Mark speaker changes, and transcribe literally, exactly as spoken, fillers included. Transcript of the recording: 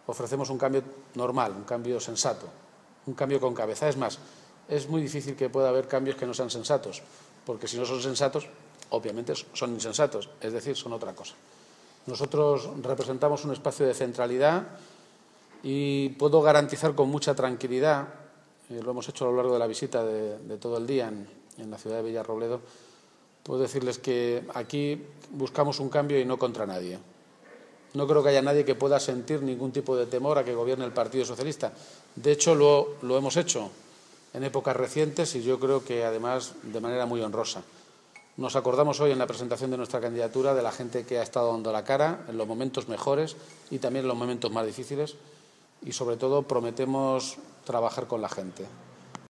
Speaker 1: ofrecemos un cambio normal, un cambio sensato, un cambio con cabeza. Es más, es muy difícil que pueda haber cambios que no sean sensatos, porque si no son sensatos, obviamente son insensatos, es decir, son otra cosa. Nosotros representamos un espacio de centralidad y puedo garantizar con mucha tranquilidad, eh, lo hemos hecho a lo largo de la visita de, de todo el día en, en la ciudad de Villarrobledo, puedo decirles que aquí buscamos un cambio y no contra nadie. No creo que haya nadie que pueda sentir ningún tipo de temor a que gobierne el Partido Socialista. De hecho, lo, lo hemos hecho en épocas recientes y yo creo que, además, de manera muy honrosa. Nos acordamos hoy en la presentación de nuestra candidatura de la gente que ha estado dando la cara en los momentos mejores y también en los momentos más difíciles y, sobre todo, prometemos trabajar con la gente.